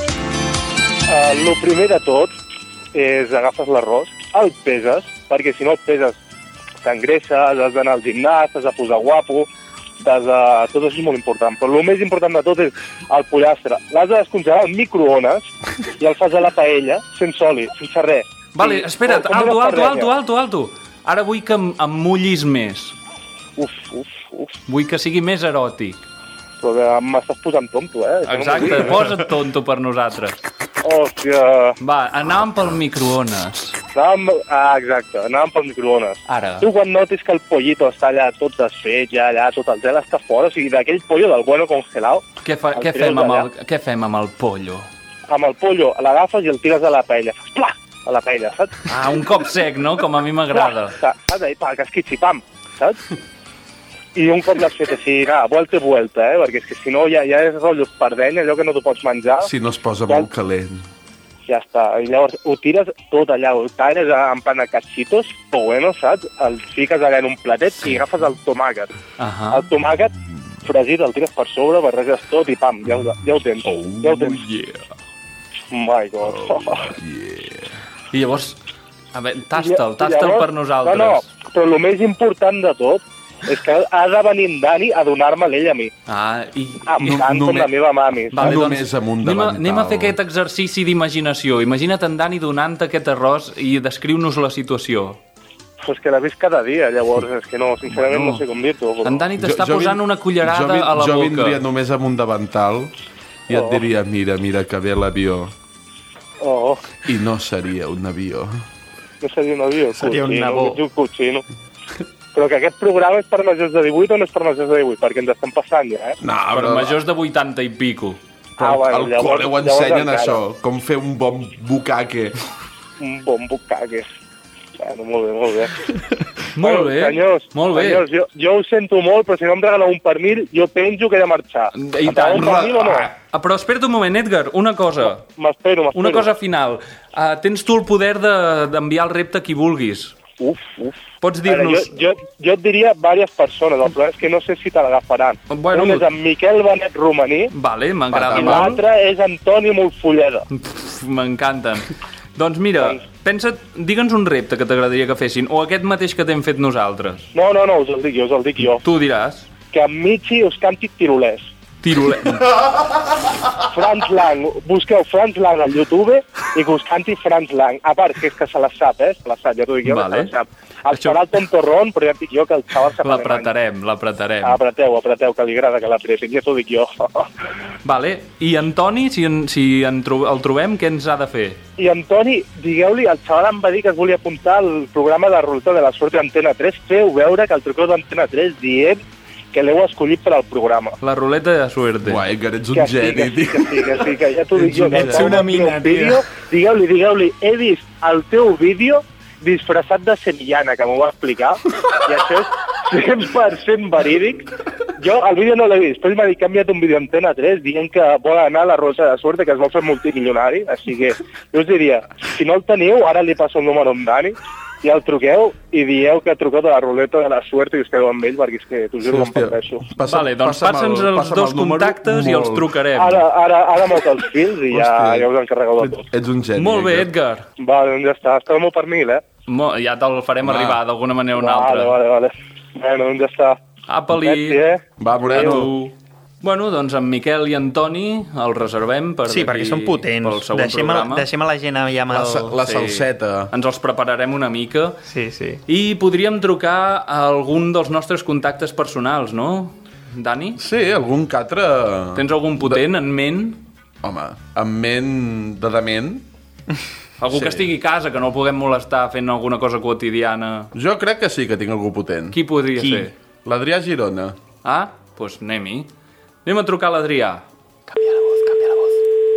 Lo primer de tot és agafes l'arròs, el peses, perquè si no el peses t'engresses, has d'anar al gimnàs, t'has de posar guapo, tot això és molt important, però el més important de tot és el pollastre. L'has de descongelar al microones i el fas a la paella, sense oli, sense res. Vale, espera't, alto. Ara vull que em mullis més. Vull que sigui més eròtic. Però m'estàs posant tonto, Exacte, posa't tonto per nosaltres. Hòstia. Va, anàvem pel microones. Exacte, anàvem pel microones. Ara. Tu quan notis que el pollito està allà tot desfet, ja allà, tot el gel està fora, o sigui, d'aquell pollo del bueno congelado... Què fem amb el pollo? Amb el pollo l'agafes i el tires a la paella. Pla! A la paella, saps? Un cop sec, no? Com a mi m'agrada. Saps? Que esquitxi, pam, saps? I un cop l'has fet així, vuelta i vuelta, perquè és que si no ja és rotllo perdent, allò que no t'ho pots menjar. Si no es posa molt calent. Ja està, i llavors ho tires tot allà, ho talles en plan de cachitos, o bueno, saps? El fiques allà en un platet i agafes el tomàquet. El tomàquet fregit el tires per sobre, barreges tot i pam, ja ho tens. Ja ho tens. My God. I llavors, a veure, tasta'l per nosaltres. No, però el més important de tot És que ha de venir en Dani a donar-me l'ell a mi. Tant com la meva mami. Vale, només amb un davantal. Anem a fer aquest exercici d'imaginació. Imagina't en Dani donant aquest arròs i descriu-nos la situació. Pues que l'he vist cada dia, llavors, és que no, sincerament no sé com dir-t'ho. En Dani t'està posant una cullerada a la boca. Jo vindria només amb un davantal i et diria, mira que ve l'avió. I no seria un avió. No seria un avió? Seria un nabó. Un cochino. Però que aquest programa és per majors de 18 o no és per majors de 18? Perquè ens estem passant ja, No, per majors de 80 i pico. Però al col·le ho ensenyen això, com fer un bon bucaque. Un bon bucaque. Bueno, molt bé. Molt bé. Senyors, jo ho sento molt, però si no em regaleu un pernil, jo penjo que he de marxar. I tant. Un pernil o no? Però espera't un moment, Edgar, una cosa. M'espero. Una cosa final. Tens tu el poder d'enviar el repte a qui vulguis. Uf. Pots dir-nos... Jo et diria diverses persones, el problema és que no sé si te l'agafaran. Un és en Miquel Benet Romaní, vale, m'agrada i l'altre és Antoni Molfolleda. M'encanten. Doncs mira, digue'ns un repte que t'agradaria que fessin, o aquest mateix que t'hem fet nosaltres. No, us el dic jo. Tu diràs. Que en Michi us canti tirolès. Franz Lang, busqueu Franz Lang al YouTube i que us canti Franz Lang. A part, que és que se la sap, ja t'ho dic jo, que se la sap. El farà el tontorrón, però ja et dic jo que el xaval se L'apretarem. Apreteu, que li agrada que l'apretin, ja t'ho dic jo. Vale, i Antoni, si el trobem, què ens ha de fer? I Antoni, digueu-li, el xaval em va dir que es volia apuntar al programa de Ruleta de la Suerte d'Antena 3, feu veure que el truqueu d'Antena 3 dient que l'heu escollit per al programa. La ruleta de la suerte. Uai, que ets un geni. Que ja t'ho dic jo. Ets una mina, tio. Digueu-li, he vist el teu vídeo disfressat de sevillana, que m'ho va explicar, i això és 100% verídic. Jo el vídeo no l'he vist, però ell m'ha dit que ha enviat un vídeo a Antena 3 dient que vol anar a la Ruleta de la Suerte, que es vol fer multimilionari, així que jo us diria, si no el teniu, ara li passo el número amb Dani, i el truqueu i dieu que truqueu de la Ruleta de la Suerte i us quedeu amb ell, perquè és que t'ho juro que em pateixo. Vale, doncs passa'ns els dos contactes i els trucarem. Ara mot els fils i ja us encarregueu de tot. Ets un geni. Molt bé, Edgar. Vale, doncs ja està. Espereu-m'ho per mil, Ja te'l farem arribar d'alguna manera o una altra. Vale. Bueno, doncs ja està. Apa-li. Va, moreno. Bueno, doncs en Miquel i Antoni el reservem per sí, perquè són potents. Pel següent programa. Deixem a la gent ja amb la salseta. Ens els prepararem una mica. Sí. I podríem trucar a algun dels nostres contactes personals, no? Dani? Sí, algun que altre... Tens algun potent en ment? Home, en ment de dement? Algú que estigui a casa, que no el puguem molestar fent alguna cosa quotidiana. Jo crec que sí que tinc algú potent. Qui podria ser? L'Adrià Girona. Doncs anem-hi. Anem a trucar a l'Adrià. Canvia la voz.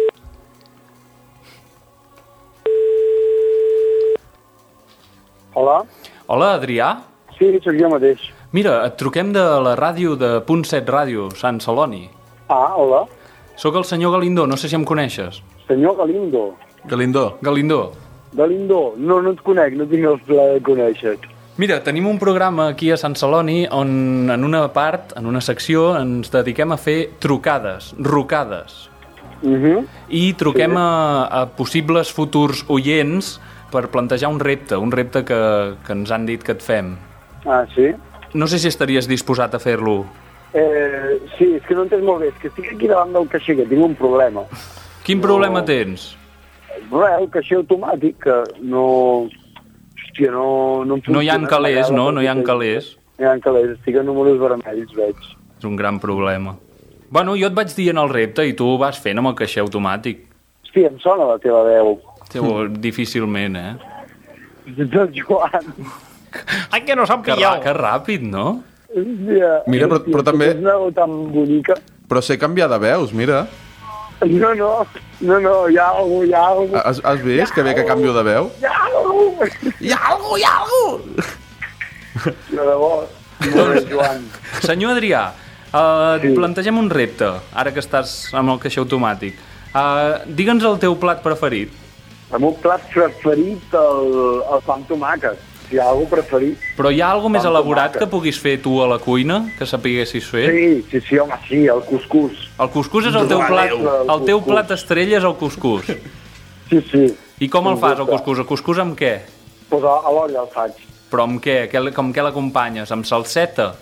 Hola? Hola, Adrià? Sí, sóc jo mateix. Mira, et truquem de la ràdio de Punt 7 Ràdio, Sant Celoni. Hola. Sóc el senyor Galindó, no sé si em coneixes. Senyor Galindo? Galindó. No et conec, no tinc el plaer de conèixer. Mira, tenim un programa aquí a Sant Celoni on en una part, en una secció, ens dediquem a fer trucades, rocades. I truquem a possibles futurs oients per plantejar un repte que ens han dit que et fem. Sí? No sé si estaries disposat a fer-lo. Sí, és que no entens molt bé. És que estic aquí davant del caixer, que tinc un problema. Quin problema tens? El caixer automàtic, que no... Hòstia, no hi ha calés, no? No hi ha calés. No hi ha calés, estic a números vermells, veig. És un gran problema. Bueno, jo et vaig dient el repte i tu vas fent amb el caixer automàtic. Hòstia, em sona la teva veu. Difícilment, Ets el Joan. Ai, que no s'han pillat. Que ràpid, no? Hòstia. Mira, però també... És una veu tan bonica. Però sé canviar de veus, mira. No, hi ha algú. Has vist que bé que canvio de veu? Hi ha algú! De debò, Joan. Senyor Adrià, plantegem un repte, ara que estàs amb el caixer automàtic. Digue'ns el teu plat preferit. El meu plat preferit, el pa amb tomàquet. Hi ha algú preferit. Però hi ha alguna més elaborat que puguis fer tu a la cuina, que sapiguessis fer? Sí, home, sí, el cuscús. El cuscús és el teu plat, el teu plat estrella és el cuscús. Sí. I com el fas, el cuscús? El cuscús amb què? Pues a l'olla el faig. Però amb què? Com què l'acompanyes? Amb salseta?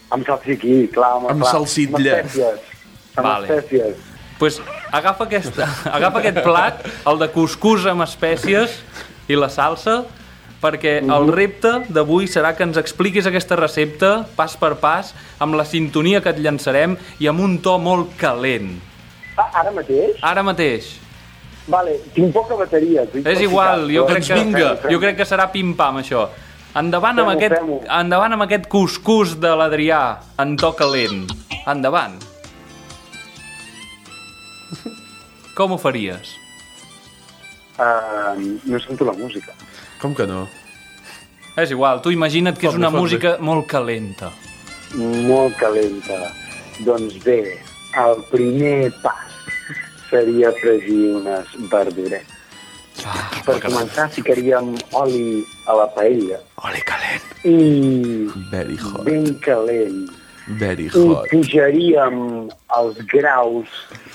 Amb salsiquí, clar. Amb salsitlla. Amb espècies. Pues agafa aquest plat, el de cuscús amb espècies i la salsa, perquè el repte d'avui serà que ens expliquis aquesta recepta pas per pas, amb la sintonia que et llançarem i amb un to molt calent. Ara mateix? Ara mateix. Vale, tinc poca bateria. És igual, jo crec que serà pim-pam, això. Endavant amb aquest cuscús de l'Adrià en to calent. Endavant. Com ho faries? No sento la música. Com que no? És igual, tu imagina't que és una música molt calenta. Molt calenta. Doncs bé, el primer pas seria fregir unes verduretes. Per començar, ficaríem oli a la paella. Oli calent. Very hot. Ben calent. Very hot. I pujaríem els graus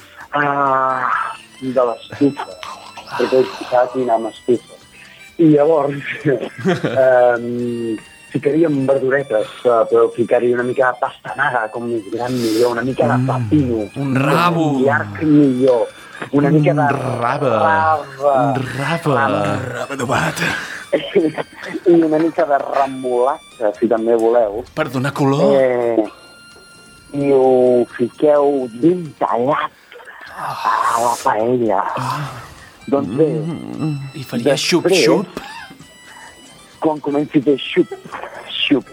de l'estufa. Perquè s'ha de cuinar amb estufa. I llavors ficaríem verduretes, però ficaria una mica de pastanaga, com més gran millor, una mica de pepino. Un rabo. Un llarg millor. Una mica de raba adobat. I una mica de remolatge, si també voleu. Per donar color? I ho fiqueu ben tallat a la paella. Doncs bé, i faria xup-xup? Quan comenci a fer xup,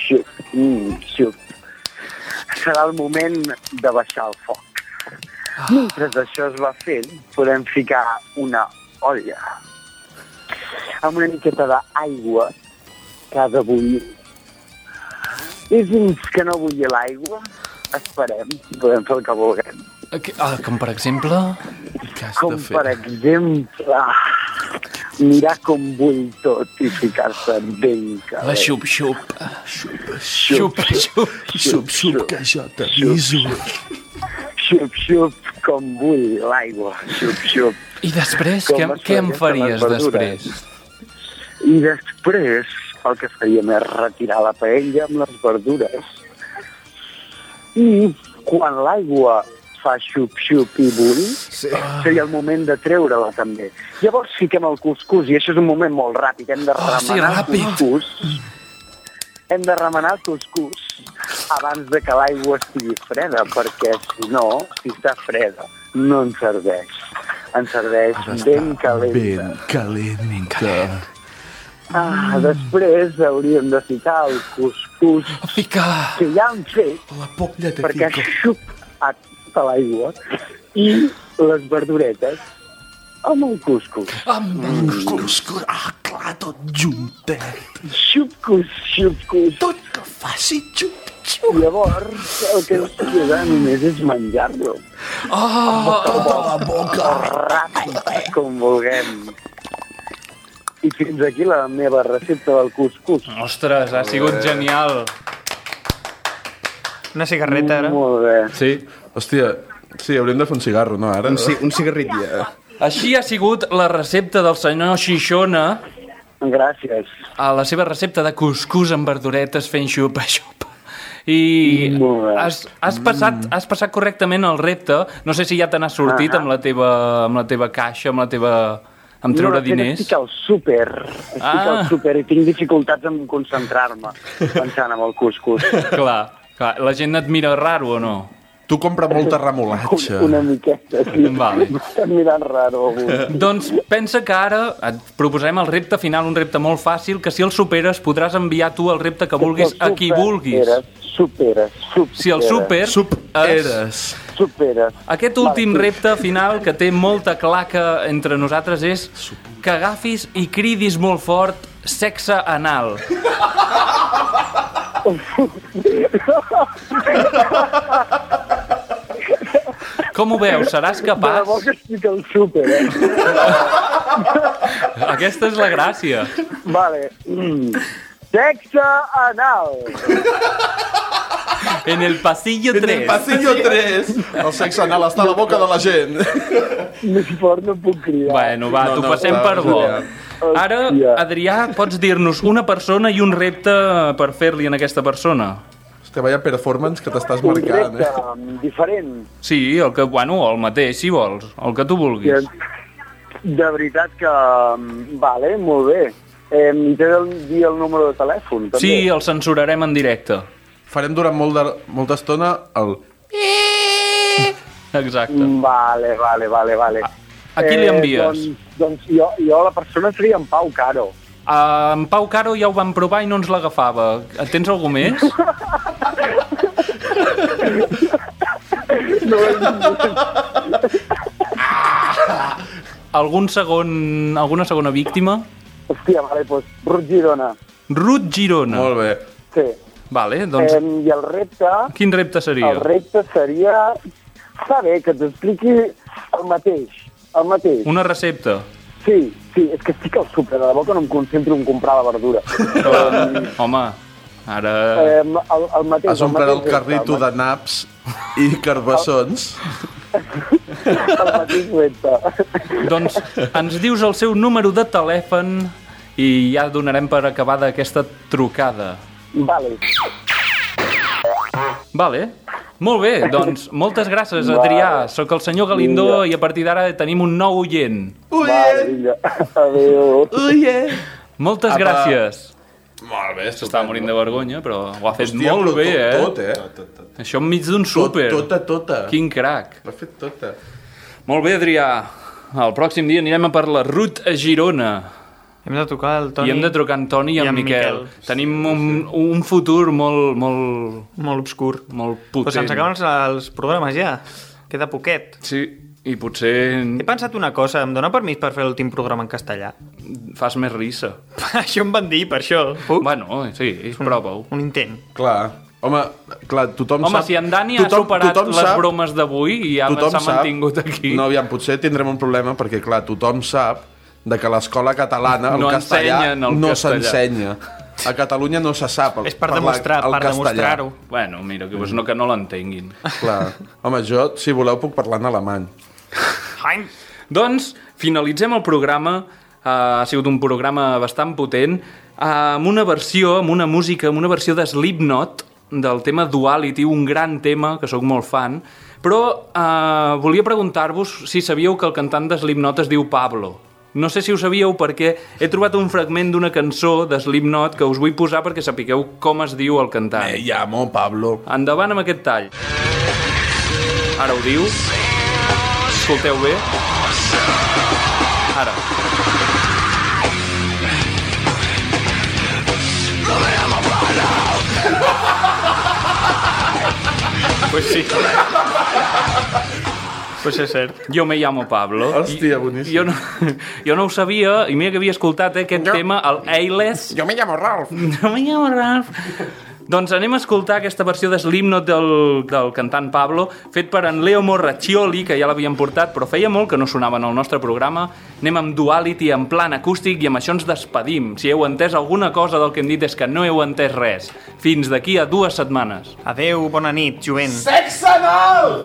serà el moment de baixar el foc. Mentre això es va fent, podem ficar una olla amb una miqueta d'aigua que ha de bullir. I fins que no bulli l'aigua, esperem, podem fer el que vulguem. Com per exemple? Com per exemple, mirar com bull tot i ficar-se ben calent. La xup-xup. Xup-xup, que jo t'aviso. Xup-xup, com bull l'aigua. Xup-xup. I després, què em faries després? I després, el que faríem és retirar la paella amb les verdures. I quan l'aigua fa xup-xup i bull, seria el moment de treure-la també. Llavors fiquem el cuscús, i això és un moment molt ràpid. Hem de remenar el cuscús. Hem de remenar el cuscús abans de que l'aigua estigui freda, perquè si no, si està freda, no ens serveix. Ens serveix ben calenta. Ben calenta. Després hauríem de ficar el cuscús que ja hem fet, perquè xup a tota l'aigua, i les verduretes amb el cuscús. Amb el cuscús, clar, tot juntet. Xup-cus. Tot que faci xup-xup. Llavors, el que ens queda només és menjar-lo. Tota la boca. Ràpid, com vulguem. I fins aquí la meva recepta del cuscús. Ostres, ha sigut genial. Una cigarreta, ara? Molt bé. Sí. Hòstia, sí, hauríem de fer un cigarro, no, ara? Un cigarrit, ja. Així ha sigut la recepta del senyor Xixona. Gràcies. A la seva recepta de cuscús amb verduretes fent xup-xup. I has passat correctament el repte. No sé si ja te n'has sortit amb la teva caixa, amb treure diners. Estic al súper i tinc dificultats en concentrar-me pensant en el cuscús. Clar, la gent et mira raro o no? Tu compra molta remolatxa. Una miqueta, sí. Vale. M'estàs mirant raro. Doncs pensa que ara et proposarem el repte final, un repte molt fàcil, que si el superes podràs enviar tu el repte que vulguis a qui vulguis. Superes. Si el superes. Aquest últim repte final, que té molta claca entre nosaltres, és que agafis i cridis molt fort sexe anal. Com ho veus? Seràs capaç? De debò que estic al súper, Aquesta és la gràcia. Vale. Sexe anal. En el pasillo 3. En el pasillo 3. El sexe anal està a la boca de la gent. Més fort no puc cridar. Bueno, va, t'ho passem per bo. Ara, Adrià, pots dir-nos una persona i un repte per fer-li a aquesta persona? Hòstia, vaya performance que t'estàs marcant, Un repte diferent. Sí, el mateix, si vols, el que tu vulguis. De veritat que... Vale, molt bé. I t'he de dir el número de telèfon, també. Sí, el censurarem en directe. Farem durant molta estona el... Exacte. Vale. A qui li envies? Doncs jo la persona seria en Pau Caro. En Pau Caro ja ho vam provar i no ens l'agafava. Tens algú més? Alguna segona víctima? Hòstia, vale, doncs Ruth Girona. Ruth Girona. Molt bé. Sí. Vale, doncs... I el repte... Quin repte seria? El repte seria... Saber que t'expliqui el mateix. Una recepta? Sí, és que estic al súper, de debò que no em concentro en comprar la verdura. Home, ara... El mateix... Has omplert el carrito de naps i carbassons. El mateix repte. Doncs ens dius el seu número de telèfon i ja donarem per acabada aquesta trucada. Vale. Molt bé, doncs moltes gràcies, Adrià. Soc el senyor Galindó i a partir d'ara tenim un nou oient. Adéu. Moltes gràcies. Molt bé, s'estava morint de vergonya, però ho ha fet molt bé, Tot. Això enmig d'un súper. Tota. Quin crac. L'ha fet tota. Molt bé, Adrià. El pròxim dia anirem a per la Ruth a Girona. Hem de trucar el Toni. I hem de trucar en Toni i en Miquel. Tenim un futur molt obscur. Molt potent. Però se'ns acaben els programes ja. Queda poquet. Sí, i potser... He pensat una cosa. Em dona permís per fer l'últim programa en castellà? Fas més risa. Això em van dir, per això. Puc? Bueno, sí, prova-ho. Un intent. Clar. Home, tothom sap... Home, si en Dani ha superat les bromes d'avui i ja s'ha mantingut aquí... No, aviam, potser tindrem un problema perquè, clar, tothom sap de que a l'escola catalana el castellà no s'ensenya. A Catalunya no se sap és per demostrar-ho. Bueno, mira, que no l'entenguin. Clar. Home, jo, si voleu, puc parlar en alemany. Doncs finalitzem el programa. Ha sigut un programa bastant potent amb una versió, amb una música, amb una versió de Slipknot del tema Duality, un gran tema que sóc molt fan, però volia preguntar-vos si sabíeu que el cantant de Slipknot es diu Pablo. No sé si ho sabíeu perquè he trobat un fragment d'una cançó de Slipknot que us vull posar perquè sapigueu com es diu el cantant. Me llamo Pablo. Endavant amb aquest tall. Ara ho diu. Escolteu bé. Ara. Pues sí. Pues és cert. Jo me llamo Pablo. Hòstia, boníssim. Jo no ho sabia, i mira que havia escoltat aquest tema, el A-Less. Jo me llamo Ralph. Doncs anem a escoltar aquesta versió de Slipknot del cantant Pablo, fet per en Leo Morraccioli, que ja l'havien portat, però feia molt que no sonava en el nostre programa. Anem amb Duality en plan acústic i amb això ens despedim. Si heu entès alguna cosa del que hem dit és que no heu entès res. Fins d'aquí a 2 setmanes. Adeu, bona nit, jovent. Sexe anal!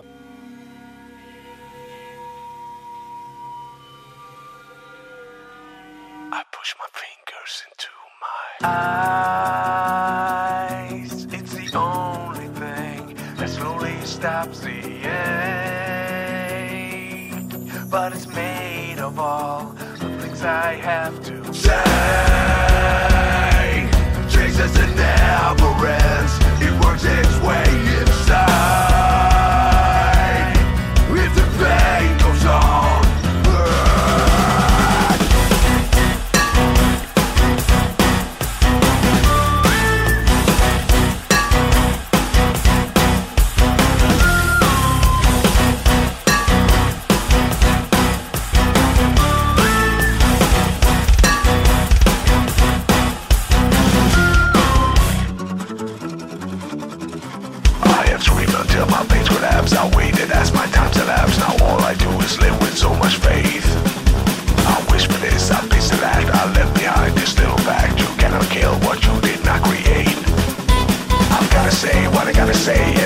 I push my fingers into my eyes. It's the only thing that slowly stops the ache. But it's made of all the things I have to say. Jesus, it never ends. It works its way inside. If the pain goes on. I waited as my time's elapsed. Now all I do is live with so much faith. I wish for this, I piece of that. I left behind this little fact. You cannot kill what you did not create. I've gotta say what I gotta say.